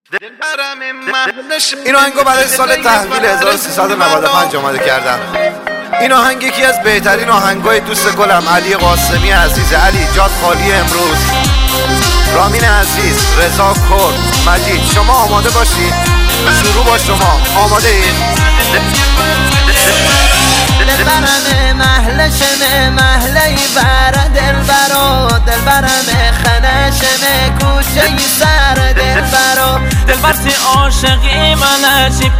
این آهنگو برای سال تحویل 1395 آماده کردم. این آهنگ یکی از بهترین آهنگای دوست گلم علی قاسمی عزیز. علی جات خالی امروز. رامین عزیز، رضا کرد، مجید، شما آماده باشید. شروع با شما. آماده اید؟ دلبرم محلشم محلی بر دلبرم خنشم کوچه سر دلبرم دلبر سی عاشقی من